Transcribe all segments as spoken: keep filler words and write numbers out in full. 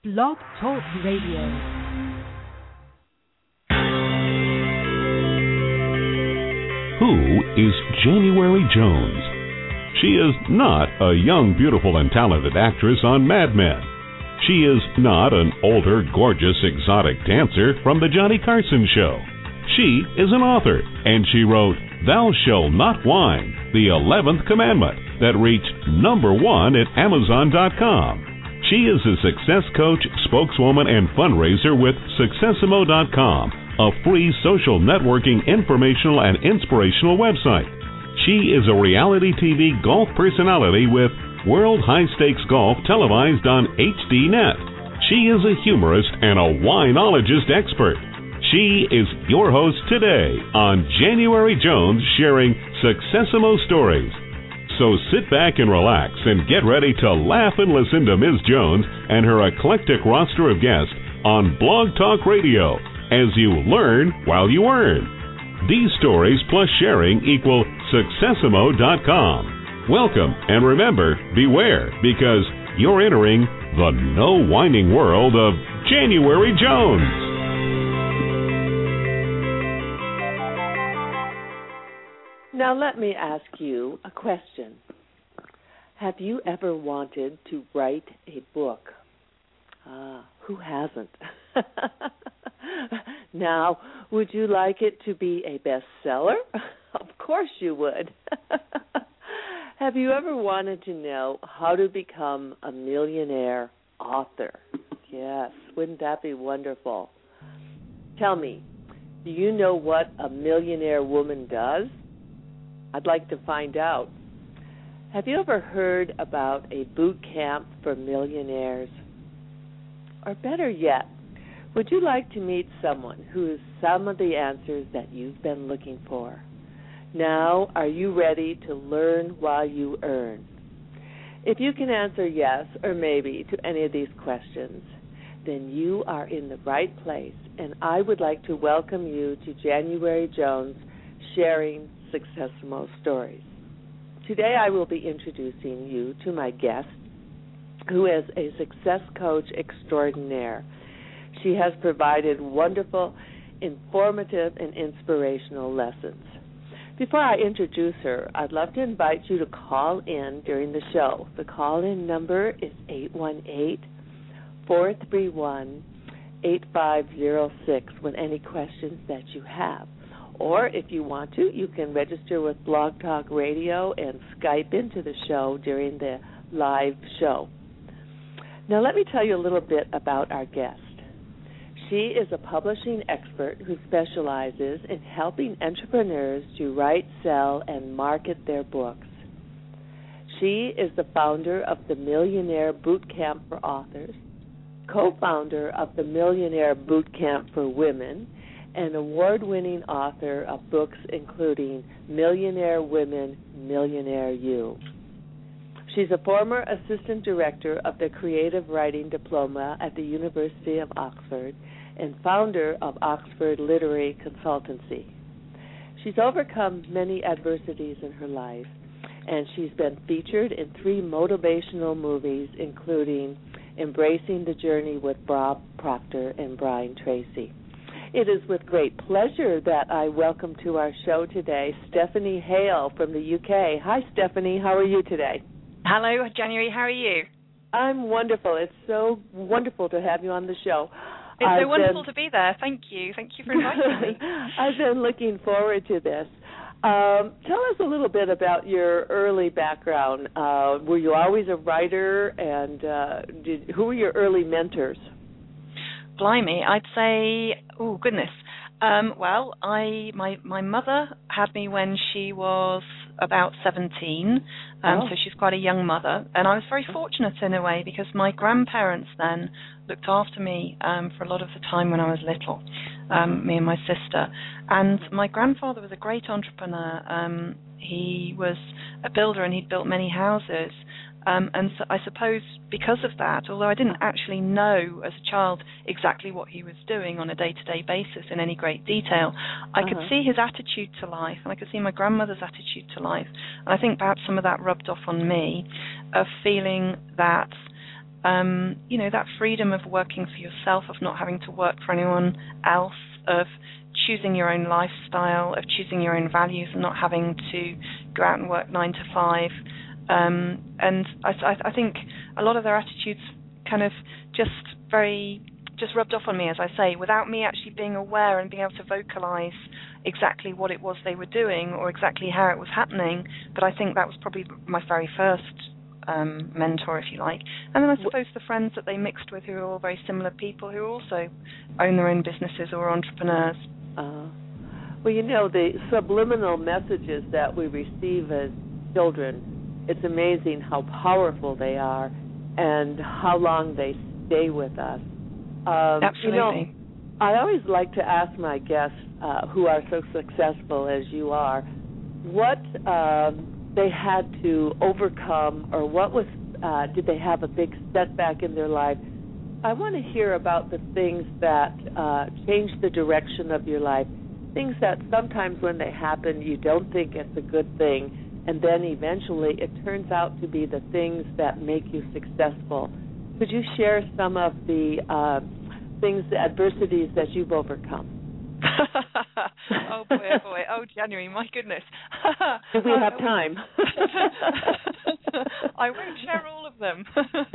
Blog Talk Radio. Who is January Jones? She is not a young, beautiful, and talented actress on Mad Men. She is not an older, gorgeous, exotic dancer from The Johnny Carson Show. She is an author, and she wrote Thou Shalt Not Whine, the eleventh Commandment, that reached number one at Amazon dot com. She is a success coach, spokeswoman, and fundraiser with Successimo dot com, a free social networking, informational, and inspirational website. She is a reality T V golf personality with World High Stakes Golf televised on H D Net. She is a humorist and a winologist expert. She is your host today on January Jones, sharing Successimo stories. So sit back and relax and get ready to laugh and listen to Miz Jones and her eclectic roster of guests on Blog Talk Radio as you learn while you earn. These stories plus sharing equal Successimo dot com. Welcome, and remember, beware, because you're entering the no whining world of January Jones. Now let me ask you a question. Have you ever wanted to write a book? Ah, who hasn't? Now, would you like it to be a bestseller? Of course you would. Have you ever wanted to know how to become a millionaire author? Yes, wouldn't that be wonderful? Tell me, do you know what a millionaire woman does? I'd like to find out. Have you ever heard about a boot camp for millionaires? Or better yet, would you like to meet someone who is some of the answers that you've been looking for? Now, are you ready to learn while you earn? If you can answer yes or maybe to any of these questions, then you are in the right place, and I would like to welcome you to January Jones Sharing Successimo Stories. Today I will be introducing you to my guest, who is a success coach extraordinaire. She has provided wonderful, informative, and inspirational lessons. Before I introduce her, I'd love to invite you to call in during the show. The call-in number is eight one eight, four three one, eight five zero six with any questions that you have. Or if you want to, you can register with Blog Talk Radio and Skype into the show during the live show. Now let me tell you a little bit about our guest. She is a publishing expert who specializes in helping entrepreneurs to write, sell, and market their books. She is the founder of the Millionaire Boot Camp for Authors, co-founder of the Millionaire Boot Camp for Women, and award-winning author of books including Millionaire Women, Millionaire You. She's a former assistant director of the Creative Writing Diploma at the University of Oxford and founder of Oxford Literary Consultancy. She's overcome many adversities in her life, and she's been featured in three motivational movies, including Embracing the Journey with Bob Proctor and Brian Tracy. It is with great pleasure that I welcome to our show today Stephanie Hale from the U K. Hi, Stephanie. How are you today? Hello, January. How are you? I'm wonderful. It's so wonderful to have you on the show. It's I've so wonderful been... to be there. Thank you. Thank you for inviting me. I've been looking forward to this. Um, tell us a little bit about your early background. Uh, were you always a writer, and uh, did, who were your early mentors? Blimey, I'd say, oh, goodness. Um, well, I my my mother had me when she was about seventeen, um, oh. so she's quite a young mother. And I was very fortunate in a way because my grandparents then looked after me um, for a lot of the time when I was little, um, me and my sister. And my grandfather was a great entrepreneur. Um, he was a builder and he'd built many houses. Um, and so I suppose because of that, although I didn't actually know as a child exactly what he was doing on a day-to-day basis in any great detail, I uh-huh. could see his attitude to life, and I could see my grandmother's attitude to life. And I think perhaps some of that rubbed off on me, of feeling that um, you know, that freedom of working for yourself, of not having to work for anyone else, of choosing your own lifestyle, of choosing your own values and not having to go out and work nine to five. Um, and I, I, I think a lot of their attitudes kind of just very, just rubbed off on me, as I say, without me actually being aware and being able to vocalize exactly what it was they were doing or exactly how it was happening. But I think that was probably my very first um, mentor, if you like. And then I suppose the friends that they mixed with, who are all very similar people who also own their own businesses or are entrepreneurs. Uh, well, you know, the subliminal messages that we receive as children, it's amazing how powerful they are and how long they stay with us. Um, Absolutely. You know, I always like to ask my guests uh, who are so successful as you are, what um, they had to overcome, or what was, uh, did they have a big setback in their life? I want to hear about the things that uh, changed the direction of your life, things that sometimes when they happen you don't think it's a good thing, and then eventually it turns out to be the things that make you successful. Could you share some of the uh, things, the adversities that you've overcome? Oh, boy, oh, boy. Oh, January, my goodness. Do we have time? I won't share all of them.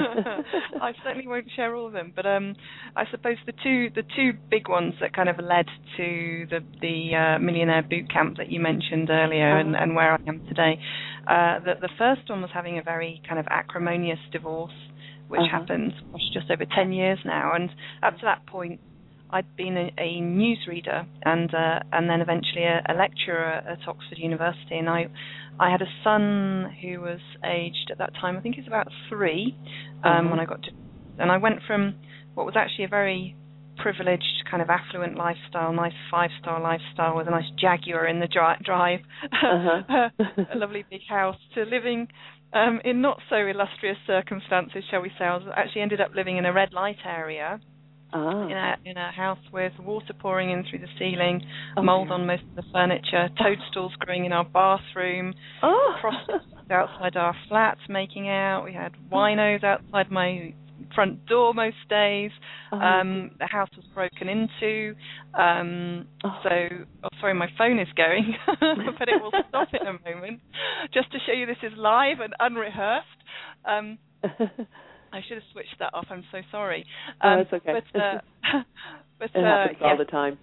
I certainly won't share all of them. But um, I suppose the two the two big ones that kind of led to the, the uh, Millionaire Boot Camp that you mentioned earlier, uh-huh. and, and where I am today, uh, the, the first one was having a very kind of acrimonious divorce, which uh-huh. happened just over ten years now. And up to that point, I'd been a, a newsreader and uh, and then eventually a, a lecturer at Oxford University. And I I had a son who was aged at that time, I think he was about three, um, uh-huh. when I got to, and I went from what was actually a very privileged kind of affluent lifestyle, nice five-star lifestyle with a nice Jaguar in the dri- drive, uh-huh. a lovely big house, to living um, in not so illustrious circumstances, shall we say. I was actually ended up living in a red light area. Ah. In a in a house with water pouring in through the ceiling, oh, mold yeah. on most of the furniture, toadstools growing in our bathroom, oh. prostitutes outside our flats making out. We had winos outside my front door most days. Oh, um, the house was broken into. Um, oh. So, oh, sorry, my phone is going, but it will stop in a moment. Just to show you this is live and unrehearsed. Um, I should have switched that off. I'm so sorry. Um, oh, that's okay. But, uh, but, it happens uh, all yeah. the time.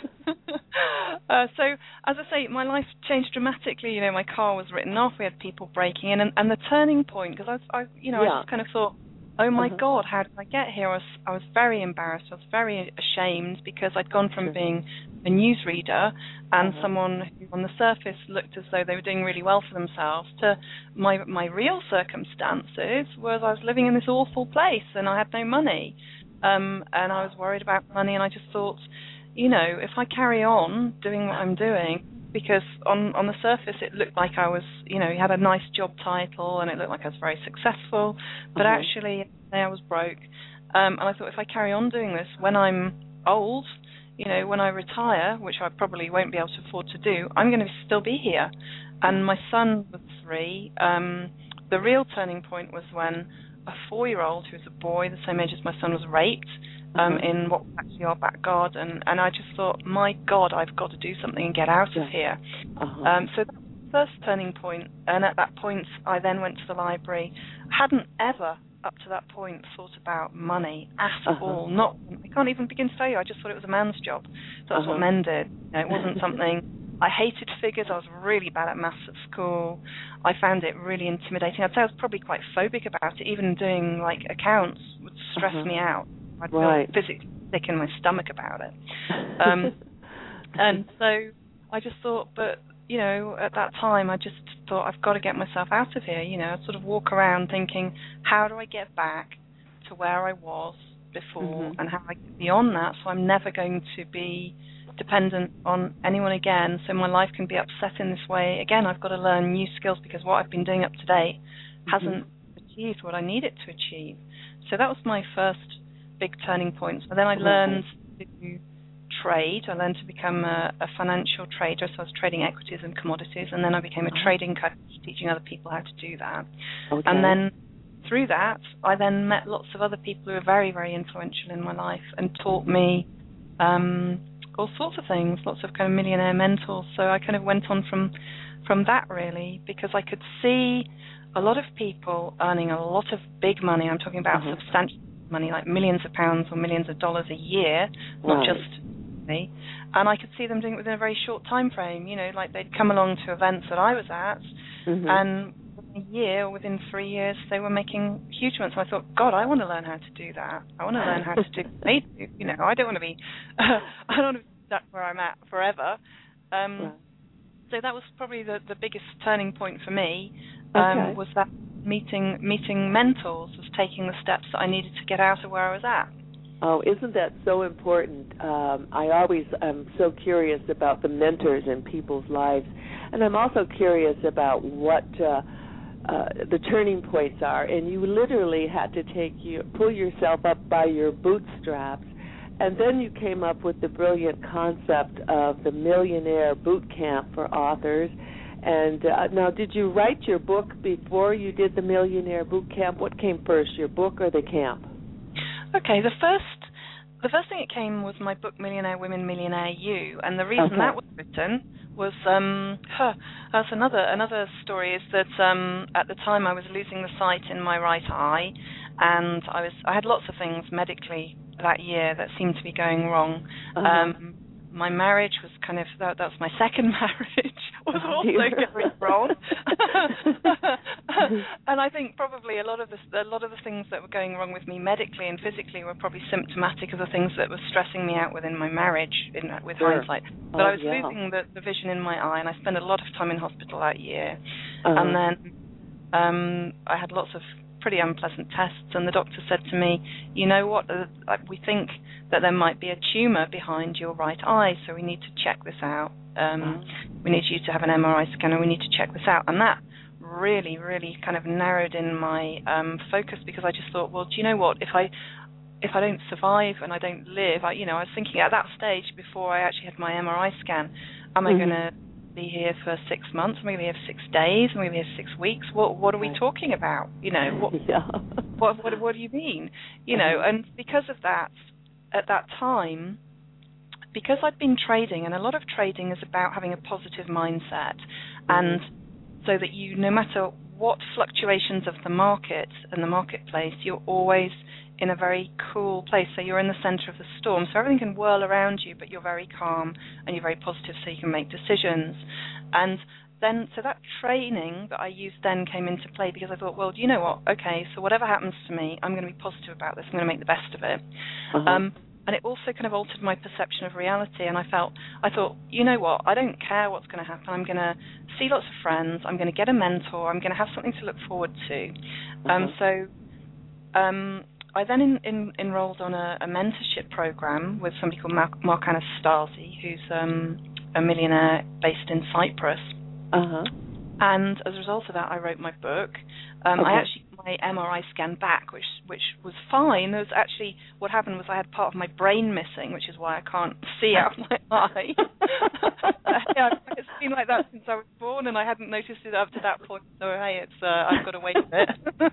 uh, so, as I say, my life changed dramatically. You know, my car was written off. We had people breaking in, and, and the turning point, because I, I, you know, yeah. I just kind of thought, oh my uh-huh. God, how did I get here? I was, I was very embarrassed. I was very ashamed because I'd gone from sure. being a newsreader and uh-huh. someone who on the surface looked as though they were doing really well for themselves to my my real circumstances was I was living in this awful place and I had no money. Um, and I was worried about money, and I just thought, you know, if I carry on doing what I'm doing, because on, on the surface it looked like I was, you know, had a nice job title and it looked like I was very successful, but uh-huh. actually I was broke. Um, and I thought, if I carry on doing this, when I'm old, you know, when I retire, which I probably won't be able to afford to do, I'm going to still be here. And my son was three. Um, the real turning point was when a four-year-old, who was a boy, the same age as my son, was raped um, uh-huh. in what was actually our back garden. And I just thought, my God, I've got to do something and get out yeah. of here. Uh-huh. Um, so that was the first turning point. And at that point, I then went to the library. I hadn't ever, up to that point, thought about money at uh-huh. all. Not, I can't even begin to tell you. I just thought it was a man's job. That's uh-huh. what men did. You know, it wasn't something... I hated figures. I was really bad at maths at school. I found it really intimidating. I'd say I was probably quite phobic about it. Even doing like accounts would stress uh-huh. me out. I'd right. feel physically sick in my stomach about it. Um, and so I just thought, but you know, at that time, I just thought I've got to get myself out of here. You know, I'd sort of walk around thinking, how do I get back to where I was before, mm-hmm. and how I get beyond that, so I'm never going to be dependent on anyone again, so my life can be upset in this way. Again, I've got to learn new skills because what I've been doing up to date hasn't mm-hmm. achieved what I need it to achieve. So that was my first big turning point. So then I learned mm-hmm. to trade. I learned to become a, a financial trader, so I was trading equities and commodities, and then I became a trading coach, teaching other people how to do that. Okay. And then through that, I then met lots of other people who were very, very influential in my life and taught me um, all sorts of things, lots of kind of millionaire mentors. So I kind of went on from from that, really, because I could see a lot of people earning a lot of big money. I'm talking about mm-hmm. substantial money, like millions of pounds or millions of dollars a year, not right. just me. And I could see them doing it within a very short time frame. You know, like they'd come along to events that I was at, mm-hmm. and within a year or within three years, they were making huge amounts. So I thought, God, I want to learn how to do that. I want to learn how to do they do. You know, I don't want to be, uh, I don't want to be stuck where I'm at forever. Um, right. So that was probably the, the biggest turning point for me. Um, okay. Was that meeting meeting mentors, was taking the steps that I needed to get out of where I was at. Oh, isn't that so important? Um, I always am so curious about the mentors in people's lives, and I'm also curious about what uh, uh, the turning points are. And you literally had to take you pull yourself up by your bootstraps, and then you came up with the brilliant concept of the Millionaire Boot Camp for authors. And uh, now, did you write your book before you did the Millionaire Boot Camp? What came first, your book or the camp? Okay, the first the first thing that came was my book, Millionaire Women, Millionaire You, and the reason okay. that was written was um, huh, that's another another story. Is that um, at the time I was losing the sight in my right eye, and I was I had lots of things medically that year that seemed to be going wrong. Uh-huh. Um, my marriage was kind of that, that was my second marriage was oh, also going wrong, and I think probably a lot of the a lot of the things that were going wrong with me medically and physically were probably symptomatic of the things that were stressing me out within my marriage. In, with sure. hindsight, but oh, I was yeah. losing the, the vision in my eye, and I spent a lot of time in hospital that year, uh-huh. and then um, I had lots of pretty unpleasant tests, and the doctor said to me, you know what, uh, we think that there might be a tumour behind your right eye, so we need to check this out. Um, oh. We need you to have an M R I scan, and we need to check this out. And that really, really kind of narrowed in my um, focus, because I just thought, well, do you know what, if I if I don't survive and I don't live, I, you know, I was thinking at that stage before I actually had my M R I scan, am I mm-hmm. going to be here for six months? Am I going to be here for six days? Am I going to be here for six weeks? What What are we talking about? You know, what yeah. what, what what do you mean? You know, and because of that, at that time, because I'd been trading, and a lot of trading is about having a positive mindset, mm-hmm. and so that you, no matter what fluctuations of the market and the marketplace, you're always in a very cool place. So you're in the center of the storm. So everything can whirl around you, but you're very calm and you're very positive, so you can make decisions. And then, so that training that I used then came into play, because I thought, well, do you know what? Okay, so whatever happens to me, I'm going to be positive about this. I'm going to make the best of it. Uh-huh. Um, and it also kind of altered my perception of reality. And I felt, I thought, you know what? I don't care what's going to happen. I'm going to see lots of friends. I'm going to get a mentor. I'm going to have something to look forward to. Uh-huh. Um, so um, I then in, in, enrolled on a, a mentorship program with somebody called Mark, Mark Anastasi, who's um, a millionaire based in Cyprus. Uh-huh. And as a result of that, I wrote my book. Um, okay. I actually got my M R I scan back, which which was fine. There was actually, what happened was I had part of my brain missing, which is why I can't see out of my eye. Yeah, it's been like that since I was born, and I hadn't noticed it up to that point. So hey, it's uh, I've got to wait a bit.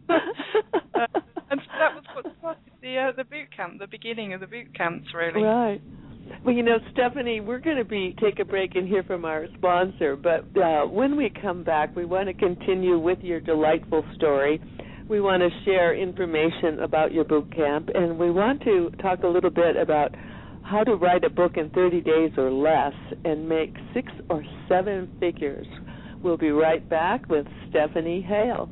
uh, and so that was what started the uh, the boot camp, the beginning of the boot camps, really. Right. Well, you know, Stephanie, we're going to be take a break and hear from our sponsor, but uh, when we come back, we want to continue with your delightful story. We want to share information about your boot camp, and we want to talk a little bit about how to write a book in thirty days or less and make six or seven figures. We'll be right back with Stephanie Hale.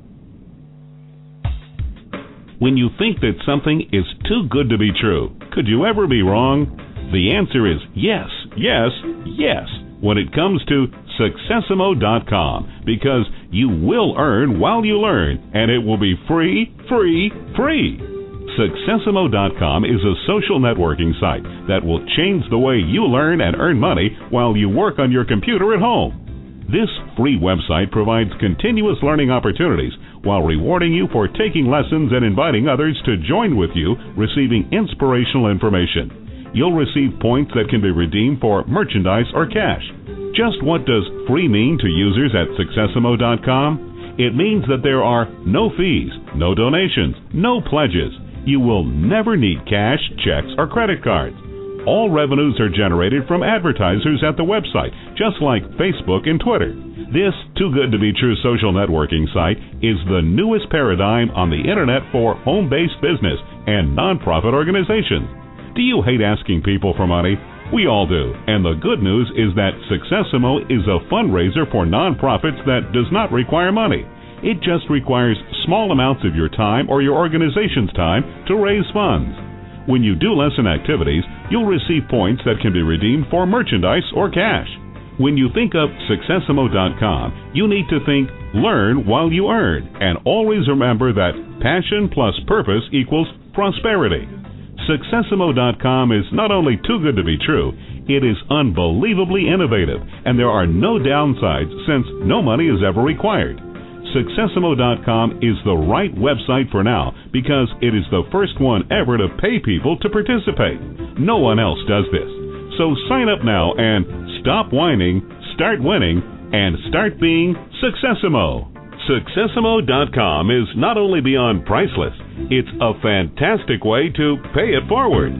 When you think that something is too good to be true, could you ever be wrong? The answer is yes, yes, yes when it comes to Successimo dot com, because you will earn while you learn, and it will be free, free, free. Successimo dot com is a social networking site that will change the way you learn and earn money while you work on your computer at home. This free website provides continuous learning opportunities while rewarding you for taking lessons and inviting others to join with you, receiving inspirational information. You'll receive points that can be redeemed for merchandise or cash. Just what does free mean to users at Successimo dot com? It means that there are no fees, no donations, no pledges. You will never need cash, checks, or credit cards. All revenues are generated from advertisers at the website, just like Facebook and Twitter. This too good to be true social networking site is the newest paradigm on the internet for home-based business and nonprofit organizations. Do you hate asking people for money? We all do. And the good news is that Successimo is a fundraiser for nonprofits that does not require money. It just requires small amounts of your time or your organization's time to raise funds. When you do lesson activities, you'll receive points that can be redeemed for merchandise or cash. When you think of Successimo dot com, you need to think learn while you earn, and always remember that passion plus purpose equals prosperity. Successimo dot com is not only too good to be true, it is unbelievably innovative, and there are no downsides since no money is ever required. Successimo dot com is the right website for now because it is the first one ever to pay people to participate. No one else does this. So sign up now and stop whining, start winning, and start being Successimo. Successimo dot com is not only beyond priceless, it's a fantastic way to pay it forward.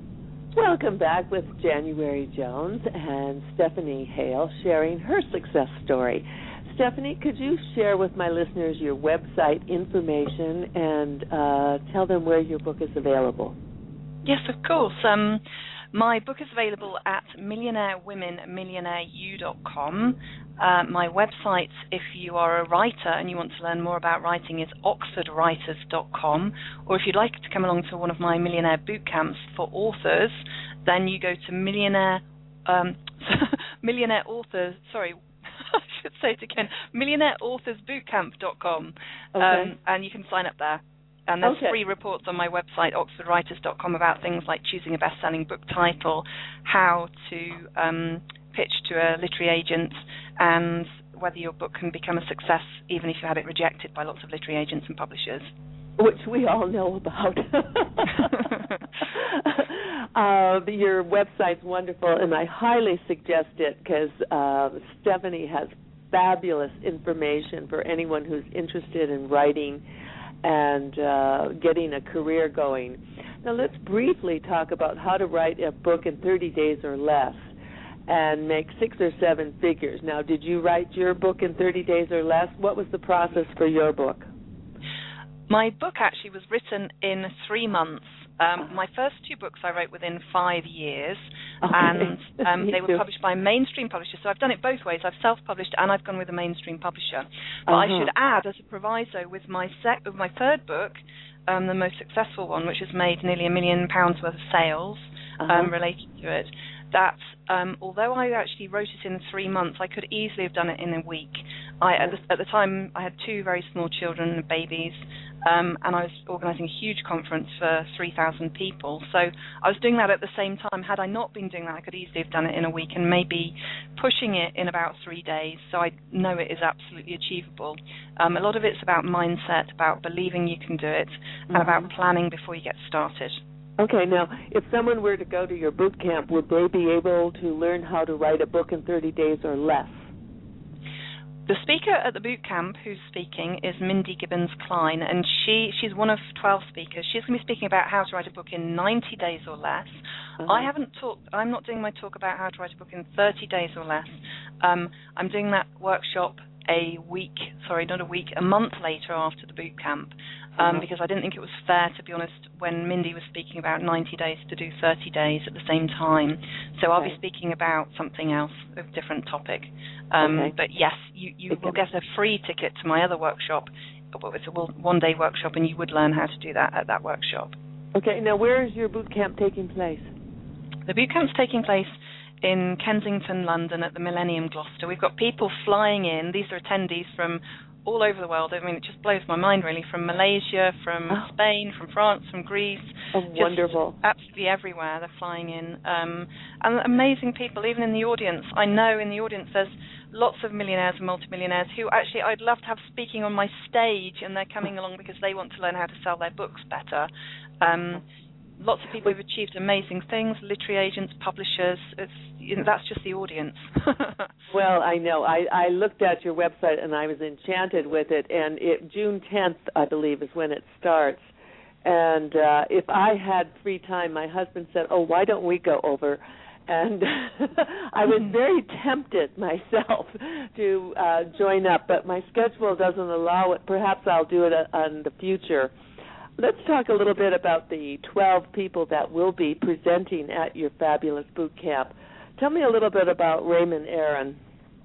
Welcome back with January Jones and Stephanie Hale sharing her success story. Stephanie, could you share with my listeners your website information and uh, tell them where your book is available? Yes, of course. Um, my book is available at millionaire women millionaire you dot com. Uh, my website, if you are a writer and you want to learn more about writing, is oxford writers dot com. Or if you'd like to come along to one of my millionaire boot camps for authors, then you go to millionaire um, millionaire authors. Sorry. I should say it again, millionaire authors boot camp dot com, okay. um, and you can sign up there. And there's okay. free reports on my website, oxford writers dot com, about things like choosing a best-selling book title, how to um, pitch to a literary agent, and whether your book can become a success even if you had it rejected by lots of literary agents and publishers. Which we all know about. uh, your website's wonderful, and I highly suggest it because uh, Stephanie has fabulous information for anyone who's interested in writing and uh, getting a career going. Now let's briefly talk about how to write a book in thirty days or less and make six or seven figures. Now, did you write your book in thirty days or less? What was the process for your book? My book actually was written in three months. Um, my first two books I wrote within five years, okay. and um, they were too. published by mainstream publishers. So I've done it both ways. I've self-published and I've gone with a mainstream publisher. But uh-huh. I should add, as a proviso, with my sec- with my third book, um, the most successful one, which has made nearly a million pounds worth of sales uh-huh. um, related to it, that um, although I actually wrote it in three months, I could easily have done it in a week. I, at, the, at the time, I had two very small children, babies, um, and I was organising a huge conference for three thousand people. So I was doing that at the same time. Had I not been doing that, I could easily have done it in a week and maybe pushing it in about three days. So I know it is absolutely achievable. Um, a lot of it's about mindset, about believing you can do it, mm-hmm. and about planning before you get started. Okay, now, if someone were to go to your boot camp, would they be able to learn how to write a book in thirty days or less? The speaker at the boot camp who's speaking is Mindy Gibbons-Klein, and she, she's one of twelve speakers. She's going to be speaking about how to write a book in ninety days or less. Uh-huh. I haven't talked, I'm not doing my talk about how to write a book in thirty days or less. Um, I'm doing that workshop a week, sorry, not a week, a month later after the boot camp. Um, because I didn't think it was fair, to be honest, when Mindy was speaking about ninety days to do thirty days at the same time. So okay. I'll be speaking about something else, a different topic. Um, okay. But yes, you, you will get a free ticket to my other workshop. It's a one-day workshop, and you would learn how to do that at that workshop. Okay, now where is your boot camp taking place? The boot camp's taking place in Kensington, London, at the Millennium Gloucester. We've got people flying in. These are attendees from all over the world. I mean, it just blows my mind, really, from Malaysia, from oh. Spain, from France, from Greece. Oh, just wonderful. Absolutely everywhere they're flying in. Um, and amazing people, even in the audience. I know in the audience there's lots of millionaires and multimillionaires who actually I'd love to have speaking on my stage, and they're coming along because they want to learn how to sell their books better. Um, lots of people who've achieved amazing things, literary agents, publishers. It's, you know, that's just the audience. Well, I know. I, I looked at your website and I was enchanted with it, and it, June tenth, I believe, is when it starts. And uh, if I had free time, my husband said, oh, why don't we go over? And I was very tempted myself to uh, join up, but my schedule doesn't allow it. Perhaps I'll do it uh, in the future. Let's talk a little bit about the twelve people that will be presenting at your fabulous boot camp. Tell me a little bit about Raymond Aaron.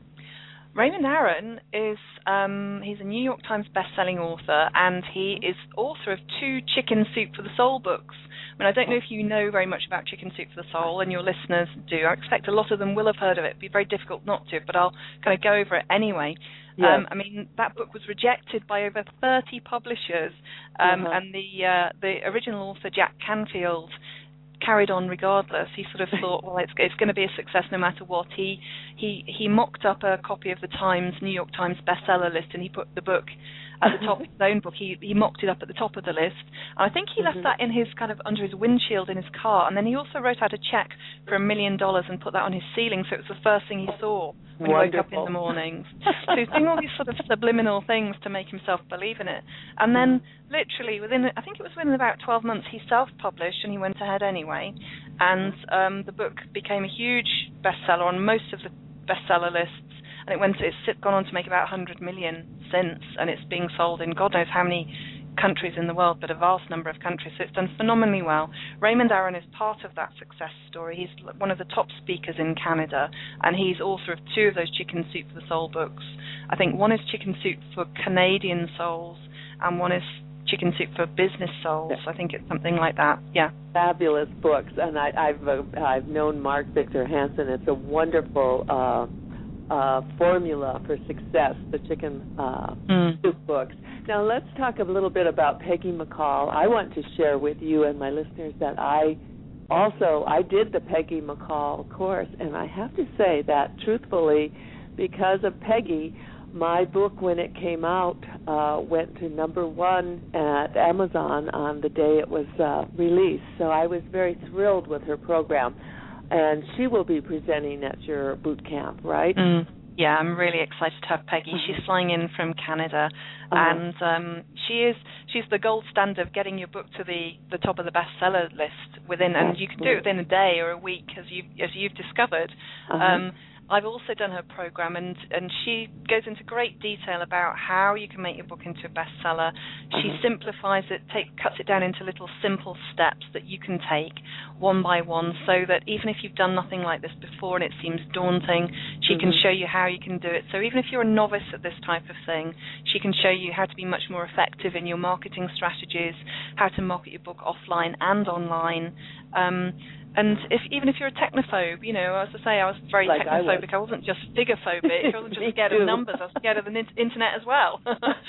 Raymond Aaron is, um, he's a New York Times best-selling author, and he is author of two Chicken Soup for the Soul books. I mean, I don't know if you know very much about Chicken Soup for the Soul, and your listeners do. I expect a lot of them will have heard of it. It'd be very difficult not to, but I'll kind of go over it anyway. Yes. Um, I mean, that book was rejected by over thirty publishers, um, uh-huh. and the uh, the original author, Jack Canfield, carried on regardless. He sort of thought, well, it's it's going to be a success no matter what. He he he mocked up a copy of the Times, New York Times bestseller list, and he put the book at the top of his own book. He he mocked it up at the top of the list. And I think he left mm-hmm. that in his kind of under his windshield in his car. And then he also wrote out a check for a million dollars and put that on his ceiling, so it was the first thing he saw when Wonderful. he woke up in the mornings. So he's doing all these sort of subliminal things to make himself believe in it. And then literally within, I think it was within about twelve months, he self-published and he went ahead anyway. And um, the book became a huge bestseller on most of the bestseller lists. And it went, it's gone on to make about one hundred million since, and it's being sold in God knows how many countries in the world, but a vast number of countries. So it's done phenomenally well. Raymond Aaron is part of that success story. He's one of the top speakers in Canada, and he's author of two of those Chicken Soup for the Soul books. I think one is Chicken Soup for Canadian Souls, and one is Chicken Soup for Business Souls. I think it's something like that. Yeah. Fabulous books, and I, I've uh, I've known Mark Victor Hansen. It's a wonderful uh, uh, formula for success. The Chicken uh, mm. Soup books. Now let's talk a little bit about Peggy McColl. I want to share with you and my listeners that I also I did the Peggy McColl course, and I have to say that truthfully, because of Peggy, my book, when it came out, uh, went to number one at Amazon on the day it was uh, released. So I was very thrilled with her program. And she will be presenting at your boot camp, right? Mm. Yeah, I'm really excited to have Peggy. She's flying in from Canada, uh-huh. and um, she is she's the gold standard of getting your book to the, the top of the bestseller list within, and you can do it within a day or a week, as you as you've discovered. Uh-huh. Um, I've also done her program, and, and she goes into great detail about how you can make your book into a bestseller. Uh-huh. She simplifies it, take, cuts it down into little simple steps that you can take one by one, so that even if you've done nothing like this before and it seems daunting, she mm-hmm. can show you how you can do it. So even if you're a novice at this type of thing, she can show you how to be much more effective in your marketing strategies, how to market your book offline and online. Um, And if, even if you're a technophobe, you know, as I say, I was very like technophobic. I, was. I wasn't just figure-phobic. I wasn't just scared of numbers. I was scared of the internet as well.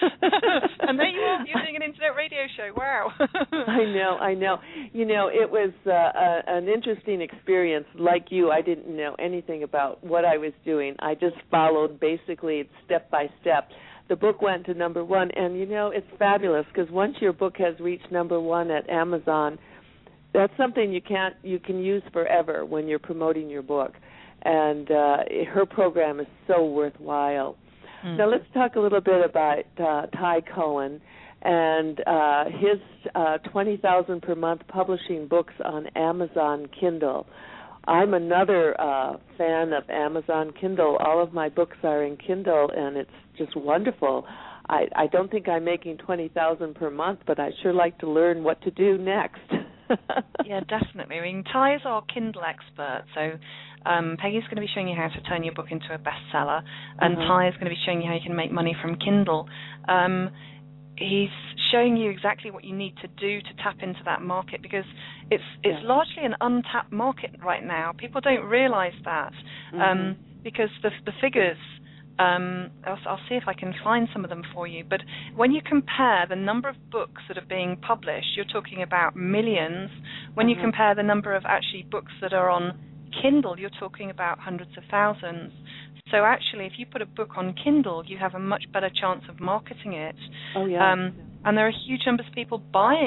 And there you are, you're doing an internet radio show. Wow. I know, I know. You know, it was uh, a, an interesting experience. Like you, I didn't know anything about what I was doing. I just followed basically step by step. The book went to number one, and, you know, it's fabulous because once your book has reached number one at Amazon, that's something you can't you can use forever when you're promoting your book, and uh, her program is so worthwhile. Mm-hmm. Now let's talk a little bit about uh, Ty Cohen and uh, his uh, twenty thousand per month publishing books on Amazon Kindle. I'm another uh, fan of Amazon Kindle. All of my books are in Kindle, and it's just wonderful. I, I don't think I'm making twenty thousand per month, but I'd sure like to learn what to do next. Yeah, definitely. I mean, Ty is our Kindle expert, so um, Peggy's going to be showing you how to turn your book into a bestseller, and uh-huh. Ty is going to be showing you how you can make money from Kindle. Um, he's showing you exactly what you need to do to tap into that market, because it's it's yeah. largely an untapped market right now. People don't realize that, mm-hmm. um, because the the figures. Um, I'll, I'll see if I can find some of them for you. But when you compare the number of books that are being published, you're talking about millions. When mm-hmm. you compare the number of actually books that are on Kindle, you're talking about hundreds of thousands. So actually, if you put a book on Kindle, you have a much better chance of marketing it. Oh, yeah. Um, and there are huge numbers of people buying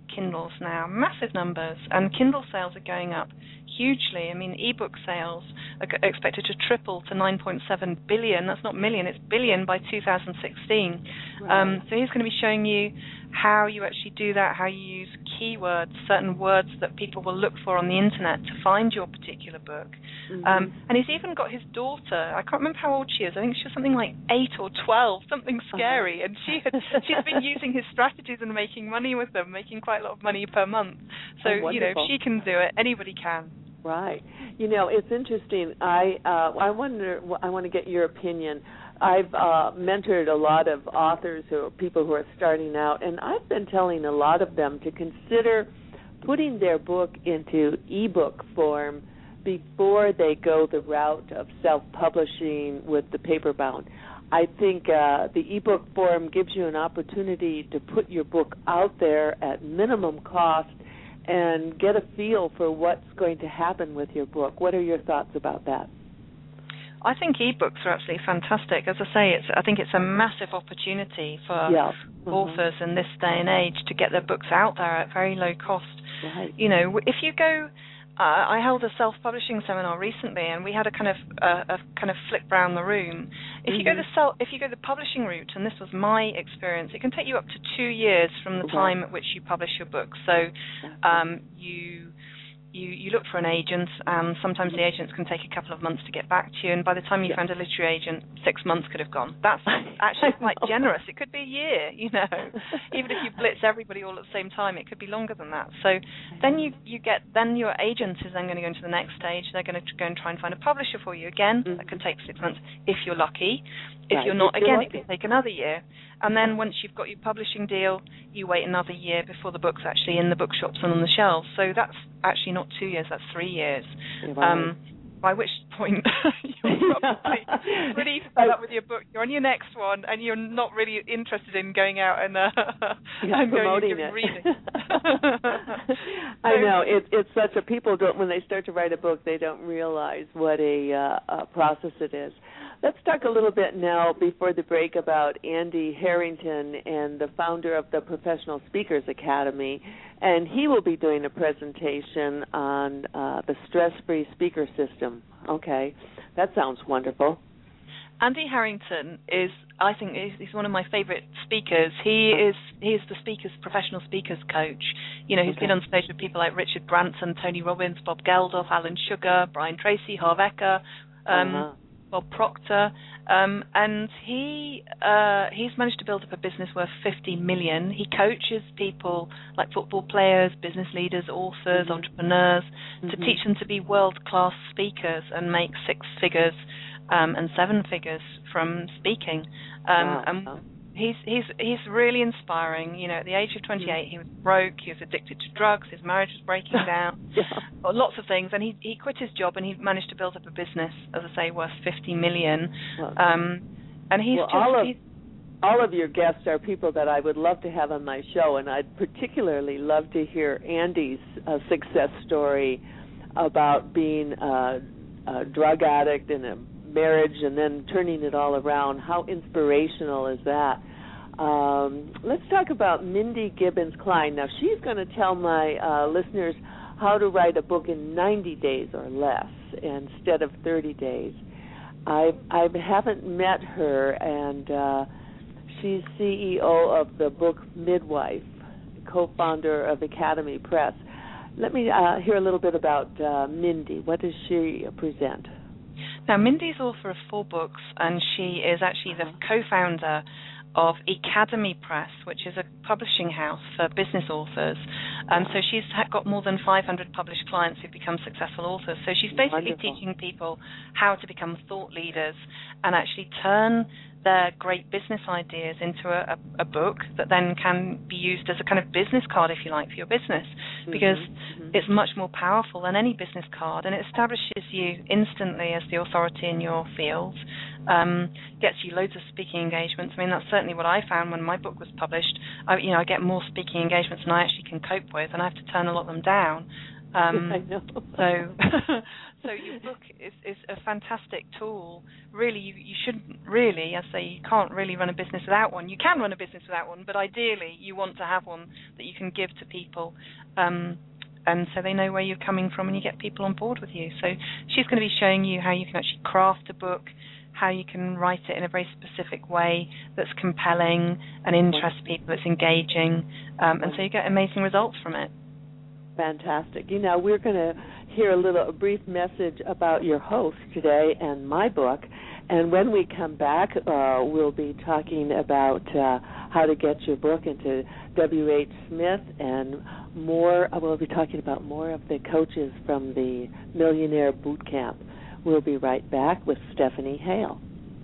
Kindles now, massive numbers, and Kindle sales are going up hugely. I mean, ebook sales are expected to triple to nine point seven billion. That's not million, it's billion by two thousand sixteen. Right. Um, so he's going to be showing you how you actually do that, how you use keywords, certain words that people will look for on the internet to find your particular book. Mm-hmm. Um, and he's even got his daughter, I can't remember how old she is, I think she's something like eight or twelve, something scary, uh-huh. and she had, she's been using his strategies and making money with them, making quite a lot of money per month. So, oh, you know, if she can do it, anybody can. Right. You know, it's interesting. I uh, I wonder. I want to get your opinion. I've uh, mentored a lot of authors or people who are starting out, and I've been telling a lot of them to consider putting their book into ebook form before they go the route of self-publishing with the paperbound. I think uh, the ebook form gives you an opportunity to put your book out there at minimum cost and get a feel for what's going to happen with your book. What are your thoughts about that? I think ebooks are absolutely fantastic. As I say, it's I think it's a massive opportunity for yeah. mm-hmm. authors in this day and age to get their books out there at very low cost. Right. You know, if you go, uh, I held a self-publishing seminar recently, and we had a kind of uh, a kind of flip round the room. If mm-hmm. you go the self, if you go the publishing route, and this was my experience, it can take you up to two years from the time at which you publish your book. So, um, you. You, you look for an agent, and sometimes the agents can take a couple of months to get back to you, and by the time you yeah. found a literary agent, six months could have gone. That's actually quite generous. It could be a year, you know. Even if you blitz everybody all at the same time, it could be longer than that. So then you, you get, then your agent is then going to go into the next stage. They're going to go and try and find a publisher for you. Again, mm-hmm. that could take six months if you're lucky. If right. you're not, if you're again, lucky. it could take another year. And then once you've got your publishing deal, you wait another year before the book's actually in the bookshops and on the shelves. So that's actually not two years, that's three years. Right. Um, by which point you're probably pretty fed up with your book. You're on your next one, and you're not really interested in going out and, uh, yeah, and promoting going and it. reading. I know. It, it's such a, people don't, when they start to write a book, they don't realize what a, uh, a process it is. Let's talk a little bit now before the break about Andy Harrington and the founder of the Professional Speakers Academy, and he will be doing a presentation on uh, the stress-free speaker system. Okay, that sounds wonderful. Andy Harrington is, I think, he's one of my favorite speakers. He is he is the speakers professional speakers coach. You know, he's okay. been on stage with people like Richard Branson, Tony Robbins, Bob Geldof, Alan Sugar, Brian Tracy, Harv Eker, um, uh-huh. Bob Proctor, um, and he uh, he's managed to build up a business worth fifty million. He coaches people like football players, business leaders, authors, mm-hmm. entrepreneurs mm-hmm. to teach them to be world-class speakers and make six figures um, and seven figures from speaking. Um, wow. and he's he's he's really inspiring. You know, at the age of twenty-eight, he was broke. He was addicted to drugs. His marriage was breaking down. yeah. Lots of things, and he he quit his job and he managed to build up a business, as I say, worth fifty million. Well, um, and he's well, just all of, he's, all of your guests are people that I would love to have on my show, and I'd particularly love to hear Andy's uh, success story about being a, a drug addict in a marriage and then turning it all around. How inspirational is that? Um, let's talk about Mindy Gibbons Klein. Now, she's going to tell my uh, listeners how to write a book in ninety days or less instead of thirty days. I I haven't met her, and uh, she's C E O of the book Midwife, co-founder of Academy Press. Let me uh, hear a little bit about uh, Mindy. What does she present? Now, Mindy's author of four books, and she is actually the co-founder of Academy Press, which is a publishing house for business authors. Um, so she's got more than five hundred published clients who've become successful authors. So she's basically Wonderful. teaching people how to become thought leaders and actually turn their great business ideas into a, a, a book that then can be used as a kind of business card, if you like, for your business, because mm-hmm. it's much more powerful than any business card, and it establishes you instantly as the authority in your field, um, gets you loads of speaking engagements. I mean, that's certainly what I found when my book was published. I, you know, I get more speaking engagements than I actually can cope with, and I have to turn a lot of them down. Um, I know. So, so your book is, is a fantastic tool. Really, you, you shouldn't really, I say, you can't really run a business without one. You can run a business without one, but ideally, you want to have one that you can give to people, um, and so they know where you're coming from, and you get people on board with you. So she's going to be showing you how you can actually craft a book, how you can write it in a very specific way that's compelling and interests people, that's engaging, um, and so you get amazing results from it. Fantastic. You know, we're going to hear a little a brief message about your host today and my book, and when we come back, uh, we'll be talking about uh, how to get your book into W H Smith and more. We'll be talking about more of the coaches from the Millionaire Boot Camp. We'll be right back with Stephanie Hale.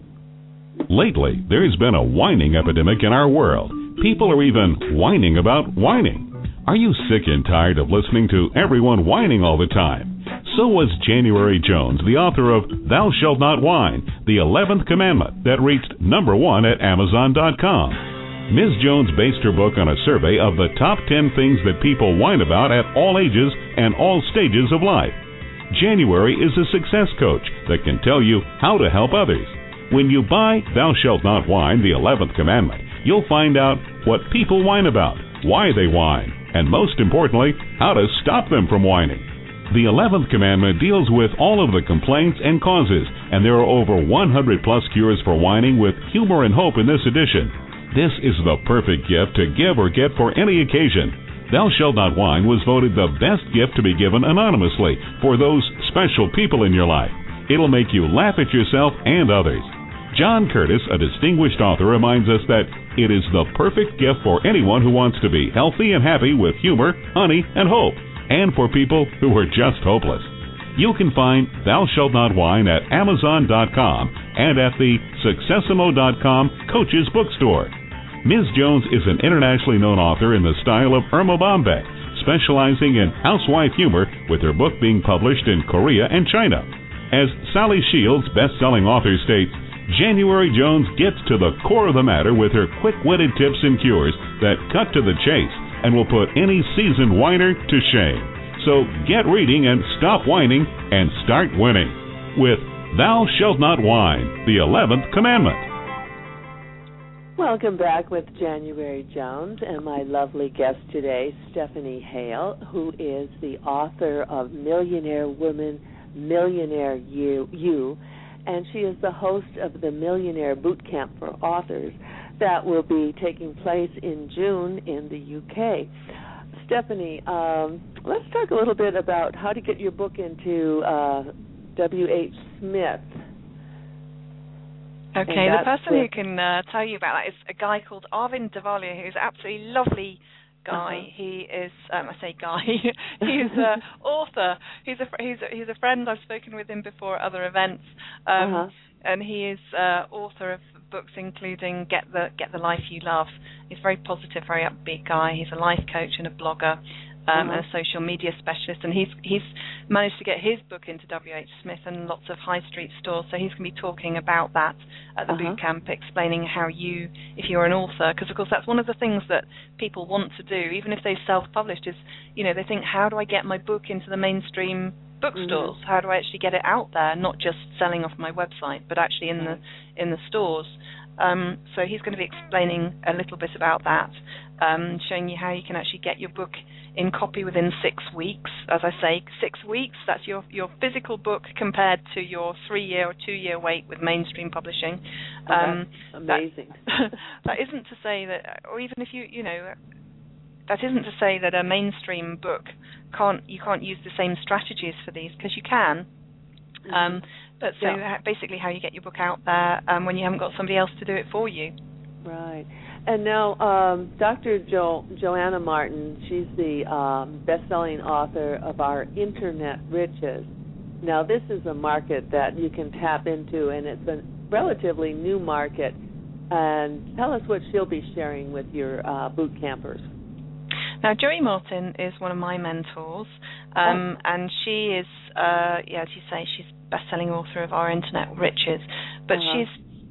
Lately, there's been a whining epidemic in our world. People are even whining about whining. Are you sick and tired of listening to everyone whining all the time? So was January Jones, the author of Thou Shalt Not Whine, the eleventh Commandment, that reached number one at Amazon dot com. Miz Jones based her book on a survey of the top ten things that people whine about at all ages and all stages of life. January is a success coach that can tell you how to help others. When you buy Thou Shalt Not Whine, the eleventh Commandment, you'll find out what people whine about, why they whine, and most importantly, how to stop them from whining. The eleventh Commandment deals with all of the complaints and causes, and there are over one hundred plus cures for whining with humor and hope in this edition. This is the perfect gift to give or get for any occasion. Thou Shalt Not Whine was voted the best gift to be given anonymously for those special people in your life. It'll make you laugh at yourself and others. John Curtis, a distinguished author, reminds us that it is the perfect gift for anyone who wants to be healthy and happy with humor, honey, and hope, and for people who are just hopeless. You can find Thou Shalt Not Whine at Amazon dot com and at the Successimo dot com Coaches Bookstore. Miz Jones is an internationally known author in the style of Irma Bombay, specializing in housewife humor, with her book being published in Korea and China. As Sally Shields, best-selling author, states, January Jones gets to the core of the matter with her quick-witted tips and cures that cut to the chase and will put any seasoned whiner to shame. So get reading and stop whining and start winning with Thou Shalt Not Whine, the eleventh Commandment. Welcome back with January Jones and my lovely guest today, Stephanie Hale, who is the author of Millionaire Woman, Millionaire You, you and she is the host of the Millionaire Boot Camp for Authors that will be taking place in June in the U K. Stephanie, um, let's talk a little bit about how to get your book into uh, W H Smith. Okay, the person who can uh, tell you about that is a guy called Arvind Davalia, who's an absolutely lovely guy. Uh-huh. He is, um, I say guy, he's an author. He's a he's a, he's a friend. I've spoken with him before at other events, um, uh-huh. and he is uh, author of books including Get the Get the Life You Love. He's a very positive, very upbeat guy. He's a life coach and a blogger. Um, uh-huh. and a social media specialist, and he's he's managed to get his book into W H Smith and lots of high street stores, so he's going to be talking about that at the uh-huh. boot camp, explaining how you, if you're an author, because of course that's one of the things that people want to do, even if they've self-published, is, you know, they think, how do I get my book into the mainstream bookstores? Mm-hmm. How do I actually get it out there, not just selling off my website, but actually in the in the stores? Um, so he's going to be explaining a little bit about that, um, showing you how you can actually get your book in copy within six weeks. As I say, six weeks, that's your, your physical book compared to your three-year or two-year wait with mainstream publishing. Um, that's amazing. That, that isn't to say that, or even if you, you know, that isn't to say that a mainstream book can't, you can't use the same strategies for these, because you can. Mm-hmm. Um, but so yeah. basically how you get your book out there um, when you haven't got somebody else to do it for you. Right. And now um, Doctor Jo- Joanna Martin, she's the um, best-selling author of Our Internet Riches. Now, this is a market that you can tap into, and it's a relatively new market. And tell us what she'll be sharing with your uh, boot campers. Now, Joey Martin is one of my mentors, um, oh. and she is, uh, yeah, as you say, she's best-selling author of Our Internet Riches. But uh-huh. she's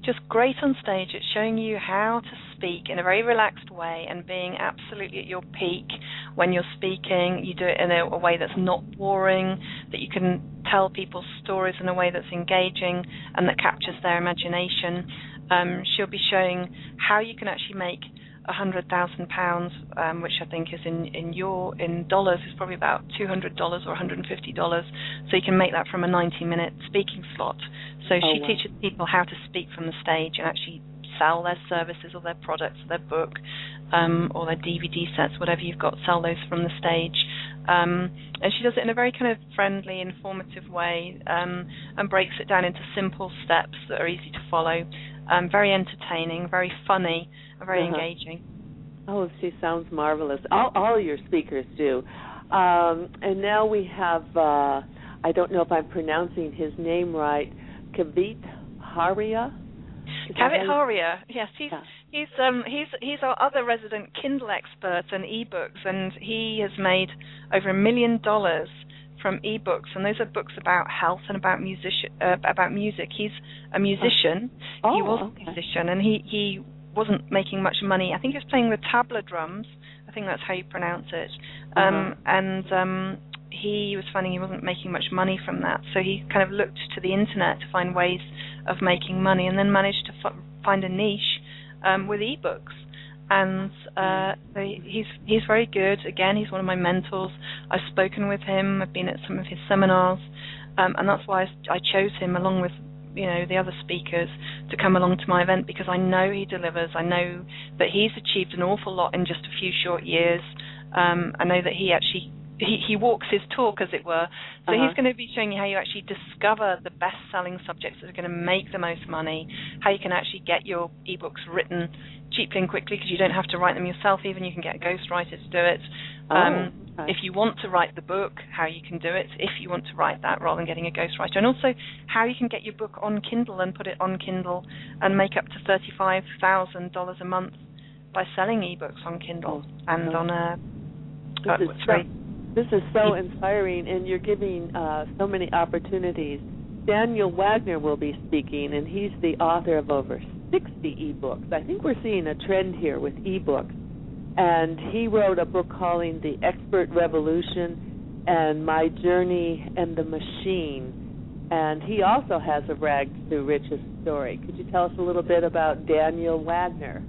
just great on stage. It's showing you how to speak in a very relaxed way and being absolutely at your peak when you're speaking. You do it in a, a way that's not boring, that you can tell people's stories in a way that's engaging and that captures their imagination. Um, she'll be showing how you can actually make one hundred thousand pounds, um, which I think is in, in your in dollars is probably about two hundred dollars or one hundred fifty dollars. So you can make that from a ninety minute speaking slot. So oh, she wow. teaches people how to speak from the stage and actually sell their services or their products, their book, um, or their D V D sets, whatever you've got, sell those from the stage. Um, and she does it in a very kind of friendly, informative way, um, and breaks it down into simple steps that are easy to follow. Um, very entertaining, very funny, and very uh-huh. engaging. Oh, she sounds marvelous. All, all your speakers do. Um, and now we have, uh, I don't know if I'm pronouncing his name right, Kavit Haria? Kavit Haria, yes, he's yeah. he's um he's he's our other resident Kindle expert and ebooks, and he has made over a million dollars from ebooks, and those are books about health and about music. Uh, about music. He's a musician. Oh, he was okay. a musician, and he he wasn't making much money. I think he was playing the tabla drums. I think that's how you pronounce it. Um, uh-huh. And um, he was finding he wasn't making much money from that, so he kind of looked to the internet to find ways of making money, and then managed to f- find a niche um, with ebooks. And uh, they, he's he's very good. Again, he's one of my mentors. I've spoken with him. I've been at some of his seminars, um, and that's why I, I chose him along with you know the other speakers to come along to my event, because I know he delivers. I know that he's achieved an awful lot in just a few short years. Um, I know that he actually he, he walks his talk, as it were. So uh-huh. he's going to be showing you how you actually discover the best-selling subjects that are going to make the most money, how you can actually get your ebooks written cheaply and quickly, because you don't have to write them yourself. Even you can get a ghostwriter to do it. Oh, um, okay. If you want to write the book, how you can do it if you want to write that rather than getting a ghostwriter, and also how you can get your book on Kindle and put it on Kindle and make up to thirty-five thousand dollars a month by selling ebooks on Kindle oh, and no. on a. This, Uh, is sorry. so, this is so inspiring, and you're giving uh, so many opportunities. Daniel Wagner will be speaking, and he's the author of over sixty ebooks. I think we're seeing a trend here with ebooks. And he wrote a book calling The Expert Revolution and My Journey and the Machine. And he also has a Rags to Riches story. Could you tell us a little bit about Daniel Wagner?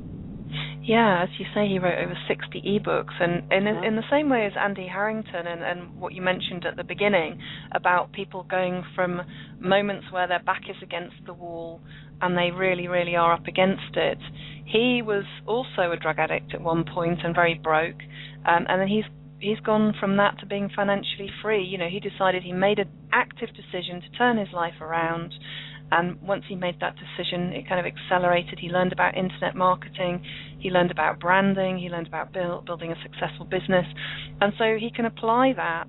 Yeah, as you say, he wrote over sixty ebooks, and in, Uh-huh. in the same way as Andy Harrington and, and what you mentioned at the beginning about people going from moments where their back is against the wall and they really, really are up against it. He was also a drug addict at one point and very broke, um, and then he's he's gone from that to being financially free. You know, he decided he made an active decision to turn his life around. And once he made that decision, it kind of accelerated. He learned about internet marketing, he learned about branding, he learned about build, building a successful business. And so he can apply that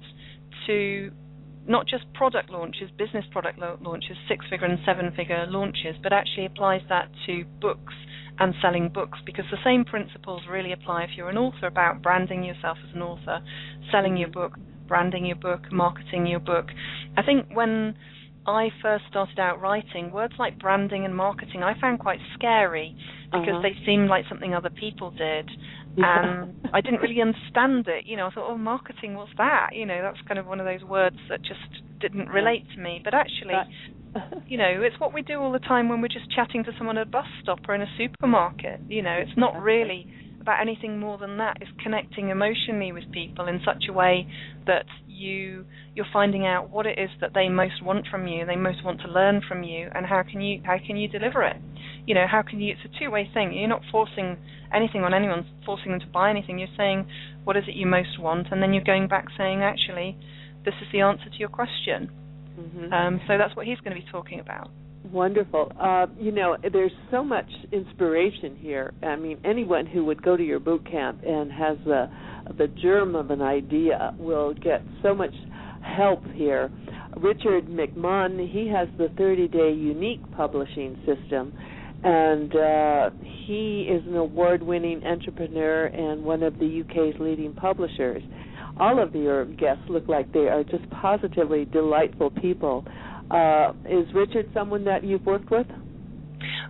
to not just product launches, business product lo- launches, six-figure and seven-figure launches, but actually applies that to books and selling books, because the same principles really apply if you're an author, about branding yourself as an author, selling your book, branding your book, marketing your book. I think when I first started out writing, words like branding and marketing I found quite scary, because uh-huh. they seemed like something other people did. Yeah. And I didn't really understand it. You know, I thought, oh, marketing, what's that? You know, that's kind of one of those words that just didn't relate to me. But actually, you know, it's what we do all the time when we're just chatting to someone at a bus stop or in a supermarket. You know, it's not really about anything more than that. It's connecting emotionally with people in such a way that you you're finding out what it is that they most want from you, they most want to learn from you, and how can you how can you deliver it? You know, how can you? It's a two-way thing. You're not forcing anything on anyone, forcing them to buy anything. You're saying, what is it you most want, and then you're going back saying, actually, this is the answer to your question. Mm-hmm. Um, so that's what he's going to be talking about. Wonderful. Uh, you know, there's so much inspiration here. I mean, anyone who would go to your boot camp and has the the germ of an idea will get so much help here. Richard McMahon, he has the thirty-day unique publishing system, and uh, he is an award-winning entrepreneur and one of the U K's leading publishers. All of your guests look like they are just positively delightful people. Uh, is Richard someone that you've worked with?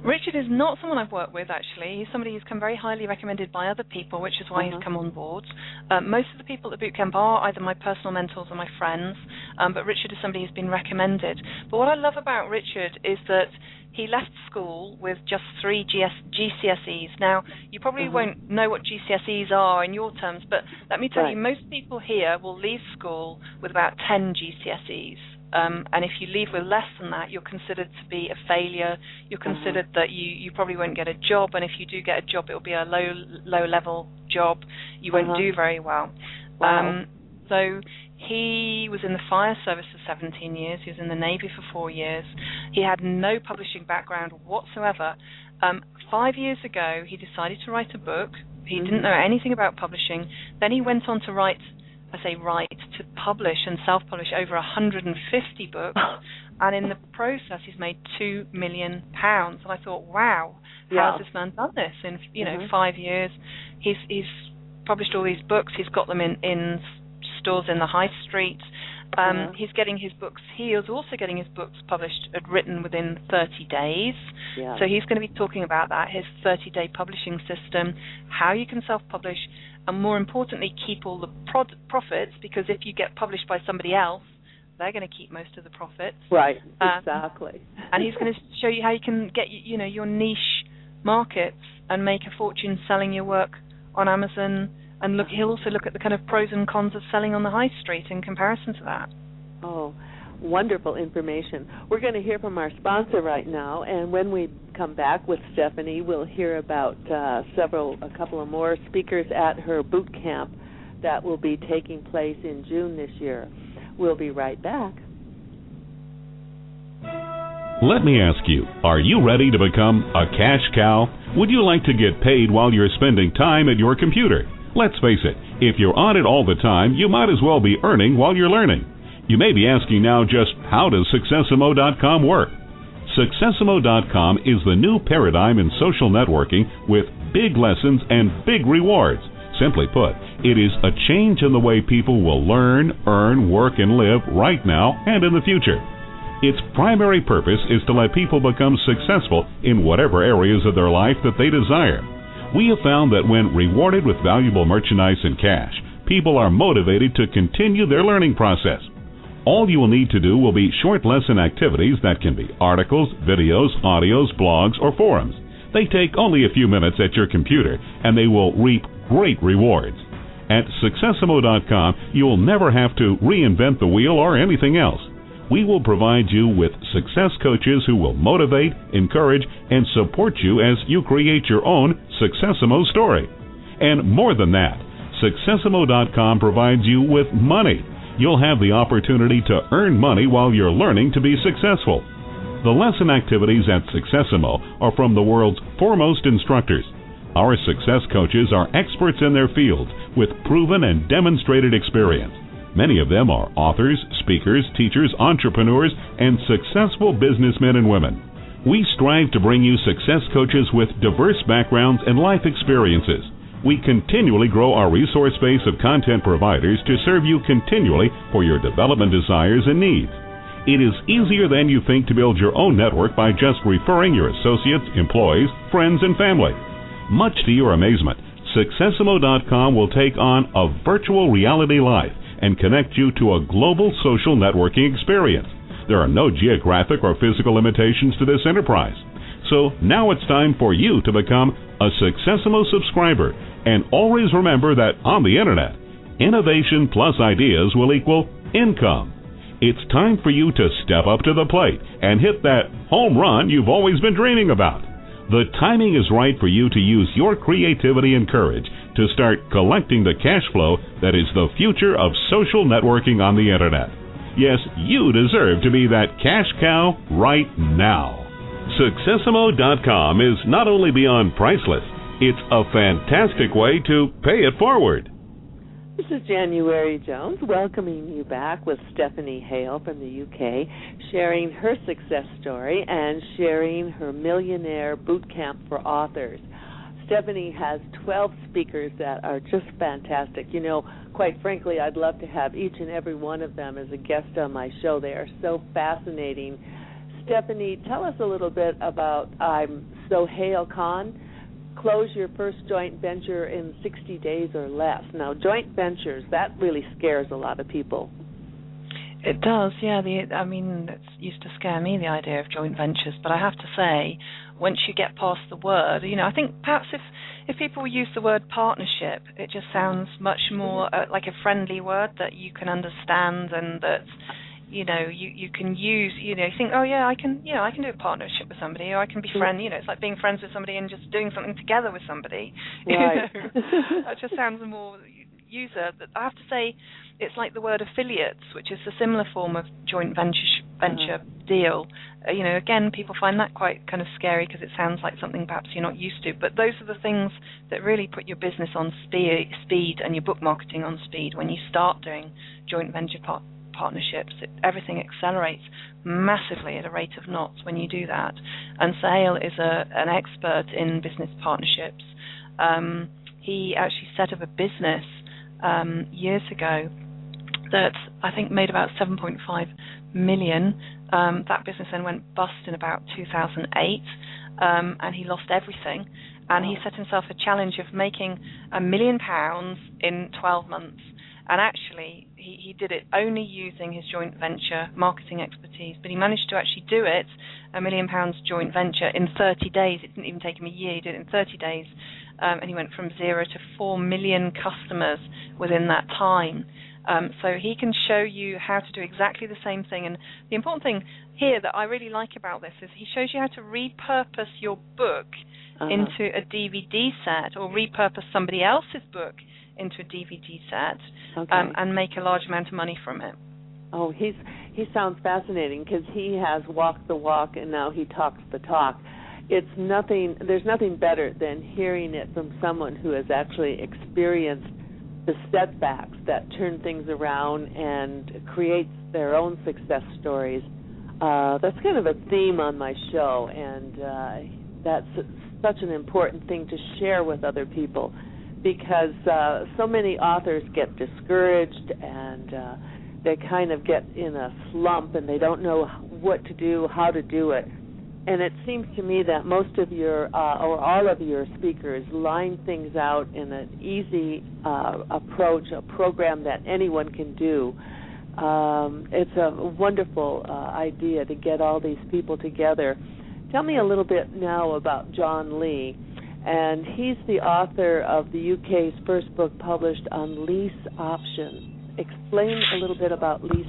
Richard is not someone I've worked with, actually. He's somebody who's come very highly recommended by other people, which is why uh-huh. he's come on board. Uh, most of the people at the bootcamp are either my personal mentors or my friends, um, but Richard is somebody who's been recommended. But what I love about Richard is that he left school with just three G S- G C S Es. Now, you probably uh-huh. won't know what G C S Es are in your terms, but let me tell right. you, most people here will leave school with about ten G C S Es. Um, and if you leave with less than that, you're considered to be a failure. You're considered uh-huh. that you, you probably won't get a job, and if you do get a job, it'll be a low low level job. You won't uh-huh. do very well. Wow. Um, so he was in the fire service for seventeen years. He was in the Navy for four years. He had no publishing background whatsoever. Um, five years ago, he decided to write a book. He mm-hmm. didn't know anything about publishing. Then he went on to write I say write, to publish and self-publish over one hundred fifty books, and in the process he's made two million pounds. And I thought, wow, how yeah. has this man done this in you know mm-hmm. five years? He's he's published all these books. He's got them in, in stores in the high street. Um, yeah. He's getting his books. He is also getting his books published and written within thirty days. Yeah. So he's going to be talking about that, his thirty-day publishing system, how you can self-publish, and more importantly, keep all the prod- profits, because if you get published by somebody else, they're going to keep most of the profits. Right, um, exactly. And he's going to show you how you can get you know your niche markets and make a fortune selling your work on Amazon. And look, he'll also look at the kind of pros and cons of selling on the high street in comparison to that. Oh, wonderful information. We're going to hear from our sponsor right now, and when we come back with Stephanie, we'll hear about uh, several, a couple of more speakers at her boot camp that will be taking place in June this year. We'll be right back. Let me ask you, are you ready to become a cash cow? Would you like to get paid while you're spending time at your computer? Let's face it, if you're on it all the time, you might as well be earning while you're learning. You may be asking now, just how does Successimo dot com work? Successimo dot com is the new paradigm in social networking with big lessons and big rewards. Simply put, it is a change in the way people will learn, earn, work, and live right now and in the future. Its primary purpose is to let people become successful in whatever areas of their life that they desire. We have found that when rewarded with valuable merchandise and cash, people are motivated to continue their learning process. All you will need to do will be short lesson activities that can be articles, videos, audios, blogs, or forums. They take only a few minutes at your computer, and they will reap great rewards. At Successimo dot com, you will never have to reinvent the wheel or anything else. We will provide you with success coaches who will motivate, encourage, and support you as you create your own Successimo story. And more than that, Successimo dot com provides you with money. You'll have the opportunity to earn money while you're learning to be successful. The lesson activities at Successimo are from the world's foremost instructors. Our success coaches are experts in their fields with proven and demonstrated experience. Many of them are authors, speakers, teachers, entrepreneurs, and successful businessmen and women. We strive to bring you success coaches with diverse backgrounds and life experiences. We continually grow our resource base of content providers to serve you continually for your development desires and needs. It is easier than you think to build your own network by just referring your associates, employees, friends, and family. Much to your amazement, Successimo dot com will take on a virtual reality life and connect you to a global social networking experience. There are no geographic or physical limitations to this enterprise. So now it's time for you to become a Successimo subscriber, and always remember that on the Internet, innovation plus ideas will equal income. It's time for you to step up to the plate and hit that home run you've always been dreaming about. The timing is right for you to use your creativity and courage to start collecting the cash flow that is the future of social networking on the Internet. Yes, you deserve to be that cash cow right now. Successimo dot com is not only beyond priceless, it's a fantastic way to pay it forward. This is January Jones welcoming you back with Stephanie Hale from the U K, sharing her success story and sharing her Millionaire Bootcamp for Authors. Stephanie has twelve speakers that are just fantastic. You know, quite frankly, I'd love to have each and every one of them as a guest on my show. They are so fascinating. Stephanie, tell us a little bit about, I'm Sohail Khan, close your first joint venture in sixty days or less. Now, joint ventures, that really scares a lot of people. It does, yeah. The, I mean, it used to scare me, the idea of joint ventures, but I have to say, once you get past the word, you know, I think perhaps if, if people use the word partnership, it just sounds much more uh, like a friendly word that you can understand and that, you know, you, you can use, you know, you think, oh, yeah, I can, you know, I can do a partnership with somebody, or I can be friend, you know, it's like being friends with somebody and just doing something together with somebody. Right. You know? That just sounds more user. I have to say, it's like the word affiliates, which is a similar form of joint venture venture uh-huh. deal. Uh, you know, again, people find that quite kind of scary because it sounds like something perhaps you're not used to. But those are the things that really put your business on speed, speed and your book marketing on speed. When you start doing joint venture par- partnerships, it, everything accelerates massively at a rate of knots when you do that. And Sohail is a, an expert in business partnerships. Um, he actually set up a business um, years ago that I think made about seven point five million. Um, that business then went bust in about two thousand eight, um, and he lost everything. And he set himself a challenge of making a million pounds in twelve months. And actually, he, he did it only using his joint venture marketing expertise. But he managed to actually do it, a million pounds joint venture, in thirty days. It didn't even take him a year. He did it in thirty days. Um, and he went from zero to four million customers within that time. Um, so he can show you how to do exactly the same thing. And the important thing here that I really like about this is he shows you how to repurpose your book uh-huh. into a D V D set, or repurpose somebody else's book into a D V D set, okay. um, and make a large amount of money from it. Oh, he's he sounds fascinating because he has walked the walk and now he talks the talk. It's nothing. There's nothing better than hearing it from someone who has actually experienced the setbacks that turn things around and creates their own success stories. Uh, that's kind of a theme on my show, and uh, that's such an important thing to share with other people, because uh, so many authors get discouraged and uh, they kind of get in a slump and they don't know what to do, how to do it. And it seems to me that most of your, uh, or all of your speakers line things out in an easy uh, approach, a program that anyone can do. Um, it's a wonderful uh, idea to get all these people together. Tell me a little bit now about John Lee. And he's the author of the U K's first book published on lease options. Explain a little bit about lease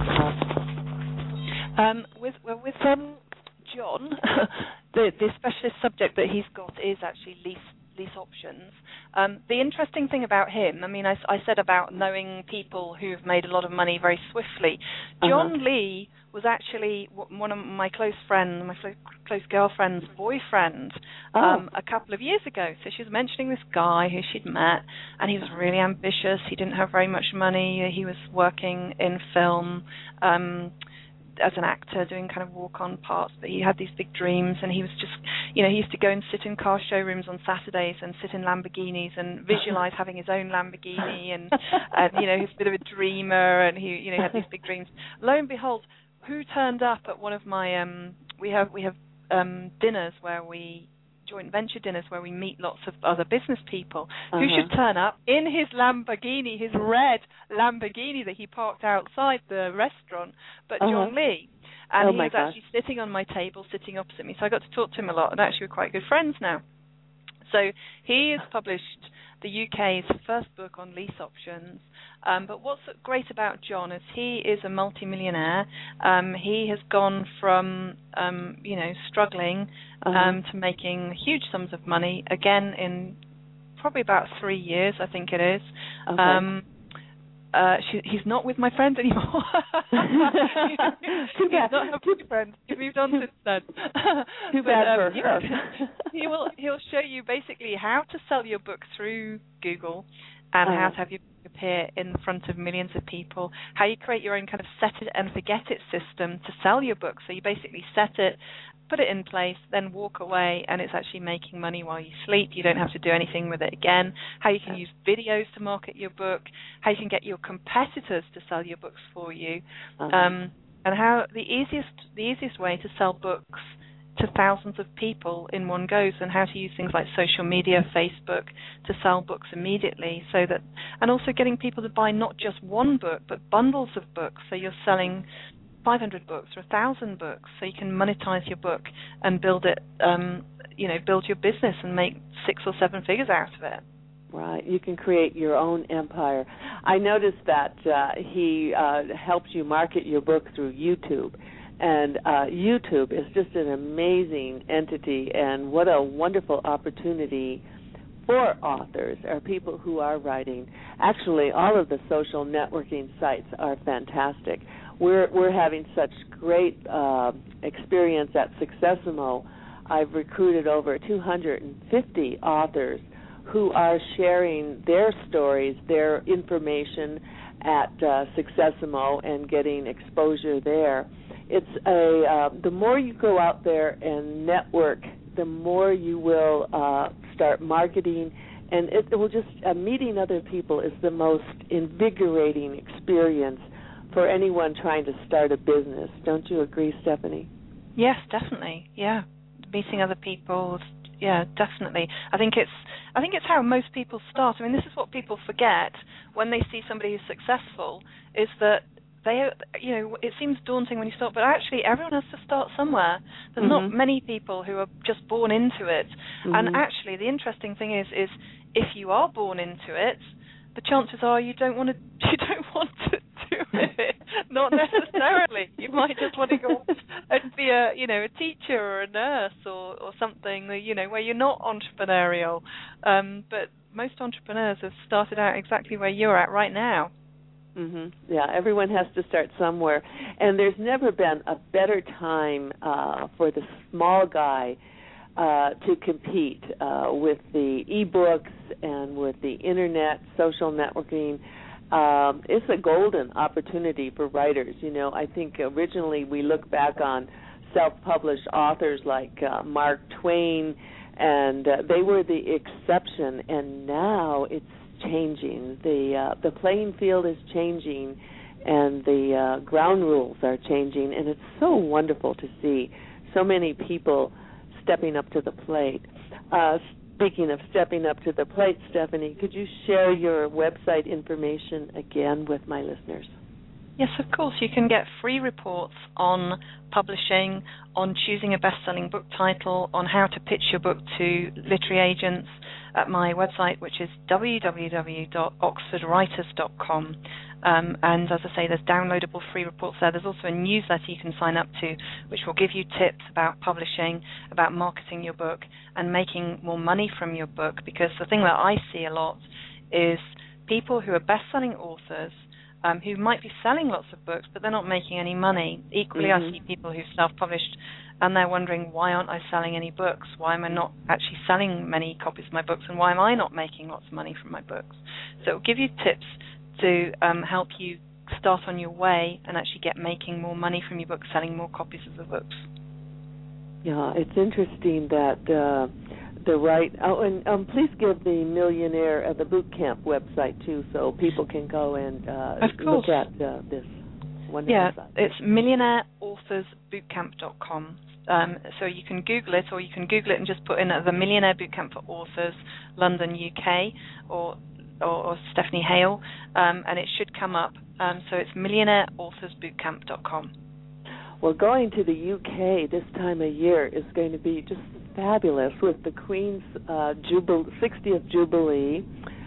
options. Um, with, well, with um, John, the, the specialist subject that he's got is actually lease lease options. Um, the interesting thing about him, I mean, I, I said about knowing people who've made a lot of money very swiftly. John uh-huh. Lee was actually one of my close friends, my close girlfriend's boyfriend, oh. um, a couple of years ago. So she was mentioning this guy who she'd met, and he was really ambitious. He didn't have very much money. He was working in film, um, as an actor, doing kind of walk-on parts, but he had these big dreams, and he was just, you know, he used to go and sit in car showrooms on Saturdays and sit in Lamborghinis and visualize having his own Lamborghini, and, and you know, he's a bit of a dreamer, and he, you know, had these big dreams. Lo and behold, who turned up at one of my, um, we have we have um, dinners where we, joint venture dinners where we meet lots of other business people. Uh-huh. Who should turn up in his Lamborghini, his red Lamborghini that he parked outside the restaurant, but uh-huh. John Lee. And oh he was gosh. actually sitting on my table, sitting opposite me. So I got to talk to him a lot, and actually we're quite good friends now. So he has published the U K's first book on lease options. Um, but what's great about John is he is a multimillionaire. Um, he has gone from, um, you know, struggling uh-huh. um, to making huge sums of money, again, in probably about three years, I think it is. Okay. Um, uh, she, he's not with my friend anymore. Too bad. He's not a friend. He moved on since then. Too but, bad um, for her. he will. He'll show you basically how to sell your book through Google, and uh-huh. how to have your book appear in front of millions of people. How you create your own kind of set it and forget it system to sell your book. So you basically set it, put it in place, then walk away, and it's actually making money while you sleep. You don't have to do anything with it again. How you can use videos to market your book. How you can get your competitors to sell your books for you. Uh-huh. Um, and how the easiest the easiest way to sell books to thousands of people in one go, and how to use things like social media, Facebook, to sell books immediately, so that, and also getting people to buy not just one book, but bundles of books, so you're selling five hundred books or one thousand books, so you can monetize your book and build it, um, you know, build your business and make six or seven figures out of it. Right. You can create your own empire. I noticed that uh, he uh, helps you market your book through YouTube. And uh, YouTube is just an amazing entity, and what a wonderful opportunity for authors or people who are writing. Actually, all of the social networking sites are fantastic. We're we're having such great uh, experience at Successimo. I've recruited over two hundred fifty authors who are sharing their stories, their information at uh, Successimo and getting exposure there. It's a uh, the more you go out there and network, the more you will uh, start marketing, and it, it will just uh, meeting other people is the most invigorating experience for anyone trying to start a business. Don't you agree, Stephanie? Yes, definitely. Yeah, meeting other people. Yeah, definitely. I think it's I think it's how most people start. I mean, this is what people forget when they see somebody who's successful, is that they, you know, it seems daunting when you start, but actually everyone has to start somewhere. There's mm-hmm. not many people who are just born into it. Mm-hmm. And actually, the interesting thing is, is if you are born into it, the chances are you don't want to, you don't want to do it. Not necessarily. You might just want to go and be a, you know, a teacher or a nurse or, or something, you know, where you're not entrepreneurial. Um, but most entrepreneurs have started out exactly where you're at right now. Mm-hmm. Yeah, everyone has to start somewhere. And there's never been a better time uh, for the small guy uh, to compete uh, with the e-books and with the Internet, social networking. Um, it's a golden opportunity for writers. You know, I think originally we look back on self-published authors like uh, Mark Twain, and uh, they were the exception, and now it's changing. The uh, the playing field is changing, and the uh, ground rules are changing, and it's so wonderful to see so many people stepping up to the plate. Uh, speaking of stepping up to the plate, Stephanie, could you share your website information again with my listeners? Yes, of course. You can get free reports on publishing, on choosing a best-selling book title, on how to pitch your book to literary agents at my website, which is w w w dot oxford writers dot com. Um, and as I say, there's downloadable free reports there. There's also a newsletter you can sign up to, which will give you tips about publishing, about marketing your book, and making more money from your book. Because the thing that I see a lot is people who are best-selling authors Um, who might be selling lots of books, but they're not making any money. Equally, mm-hmm. I see people who've self-published, and they're wondering, why aren't I selling any books? Why am I not actually selling many copies of my books, and why am I not making lots of money from my books? So it will give you tips to um, help you start on your way and actually get making more money from your books, selling more copies of the books. Yeah, it's interesting that uh, the right. Oh, and um, please give the Millionaire at the Boot Camp website too, so people can go and uh, look at uh, this wonderful yeah, site. It's millionaire authors boot camp dot com. Um, so you can Google it, or you can Google it and just put in uh, the Millionaire Bootcamp for Authors, London, U K, or or, or Stephanie Hale, um, and it should come up. Um, so it's millionaire authors boot camp dot com. Well, going to the U K this time of year is going to be just fabulous with the Queen's uh, jubil- sixtieth Jubilee,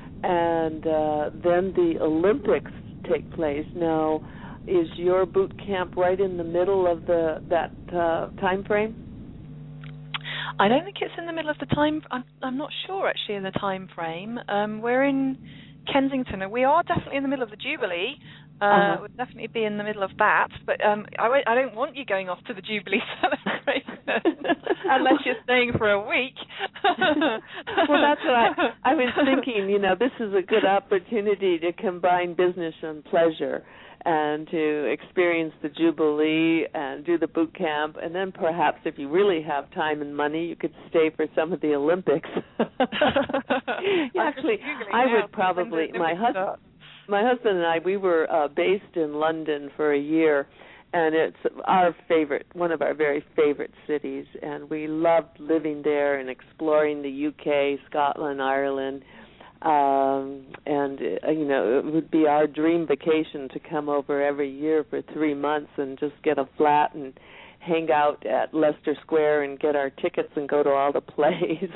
and uh, then the Olympics take place. Now, is your boot camp right in the middle of the that uh, time frame? I don't think it's in the middle of the time. I'm, I'm not sure actually in the time frame. Um, we're in Kensington, and we are definitely in the middle of the Jubilee. Uh, uh-huh. We'll definitely be in the middle of that, but um, I, w- I don't want you going off to the Jubilee celebration unless you're staying for a week. Well, that's what I, I was thinking. You know, this is a good opportunity to combine business and pleasure, and to experience the Jubilee and do the boot camp, and then perhaps if you really have time and money, you could stay for some of the Olympics. Yeah, actually, I would probably, my husband, my husband and I, we were uh, based in London for a year, and it's our favorite, one of our very favorite cities, and we loved living there and exploring the U K, Scotland, Ireland, um, and uh, you know, it would be our dream vacation to come over every year for three months and just get a flat and hang out at Leicester Square and get our tickets and go to all the plays.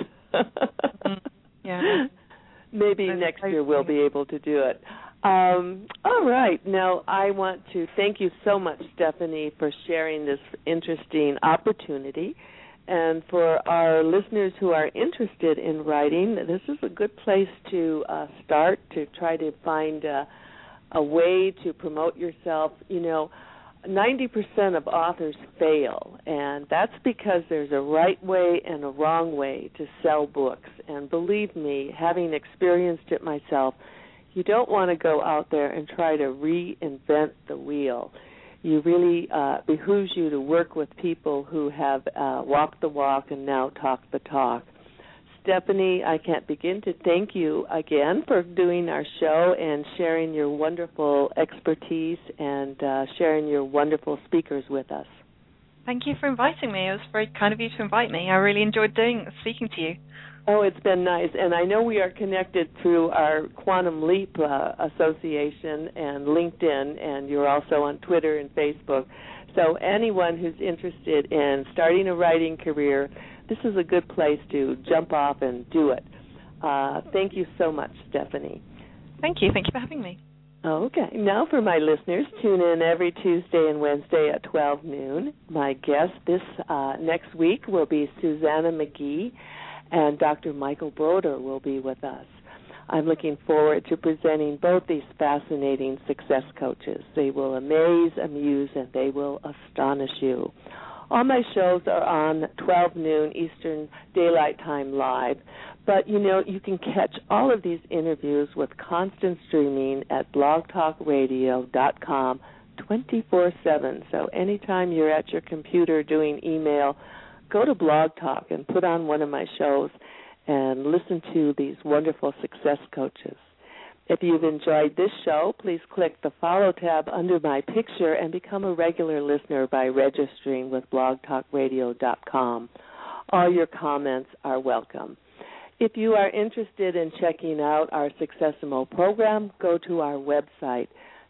Yeah. Maybe That's next so year we'll funny. be able to do it. Um, all right. Now, I want to thank you so much, Stephanie, for sharing this interesting opportunity. And for our listeners who are interested in writing, this is a good place to uh, start, to try to find uh, a way to promote yourself. You know, ninety percent of authors fail, and that's because there's a right way and a wrong way to sell books. And believe me, having experienced it myself, you don't want to go out there and try to reinvent the wheel. You really uh, behooves you to work with people who have uh, walked the walk and now talk the talk. Stephanie, I can't begin to thank you again for doing our show and sharing your wonderful expertise and uh, sharing your wonderful speakers with us. Thank you for inviting me. It was very kind of you to invite me. I really enjoyed doing speaking to you. Oh, it's been nice, and I know we are connected through our Quantum Leap uh, Association and LinkedIn, and you're also on Twitter and Facebook. So anyone who's interested in starting a writing career, this is a good place to jump off and do it. Uh, thank you so much, Stephanie. Thank you. Thank you for having me. Okay. Now for my listeners, tune in every Tuesday and Wednesday at twelve noon. My guest this uh, next week will be Susanna McGee, and Doctor Michael Broder will be with us. I'm looking forward to presenting both these fascinating success coaches. They will amaze, amuse, and they will astonish you. All my shows are on twelve noon Eastern Daylight Time live, but, you know, you can catch all of these interviews with constant streaming at blog talk radio dot com twenty-four seven. So anytime you're at your computer doing email, go to Blog Talk and put on one of my shows and listen to these wonderful success coaches. If you've enjoyed this show, please click the Follow tab under my picture and become a regular listener by registering with blog talk radio dot com. All your comments are welcome. If you are interested in checking out our Successimo program, go to our website,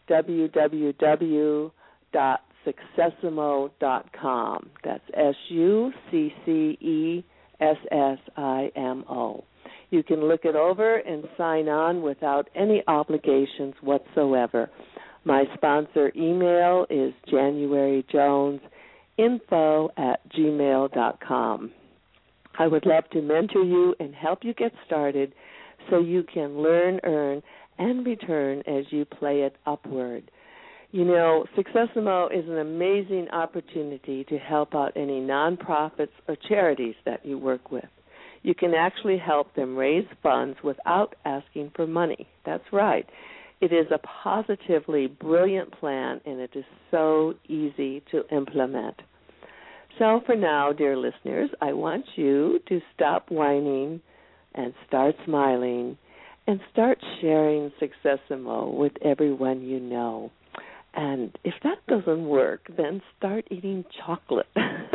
w w w dot successimo dot com. That's S U C C E S S I M O. You can look it over and sign on without any obligations whatsoever. My sponsor email is januaryjoneinfo at gmail dot com. I would love to mentor you and help you get started so you can learn, earn, and return as you play it upward. You know, Successimo is an amazing opportunity to help out any nonprofits or charities that you work with. You can actually help them raise funds without asking for money. That's right. It is a positively brilliant plan, and it is so easy to implement. So for now, dear listeners, I want you to stop whining and start smiling and start sharing Successimo with everyone you know. And if that doesn't work, then start eating chocolate.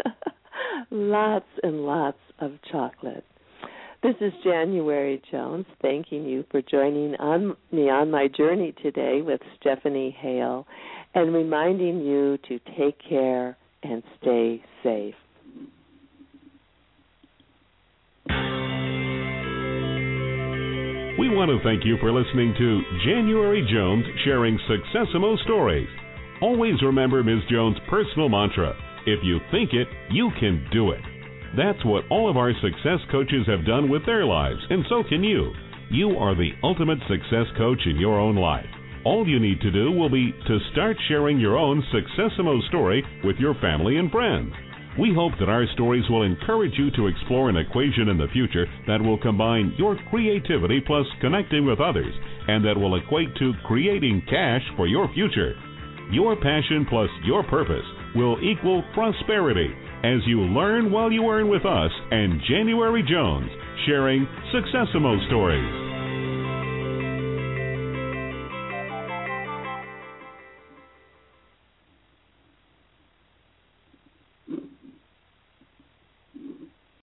Lots and lots of chocolate. This is January Jones thanking you for joining on me on my journey today with Stephanie Hale and reminding you to take care and stay safe. We want to thank you for listening to January Jones sharing Successimo stories. Always remember Miz Jones' personal mantra, if you think it, you can do it. That's what all of our success coaches have done with their lives, and so can you. You are the ultimate success coach in your own life. All you need to do will be to start sharing your own Successimo story with your family and friends. We hope that our stories will encourage you to explore an equation in the future that will combine your creativity plus connecting with others, and that will equate to creating cash for your future. Your passion plus your purpose will equal prosperity as you learn while you earn with us and January Jones, sharing Successimo stories.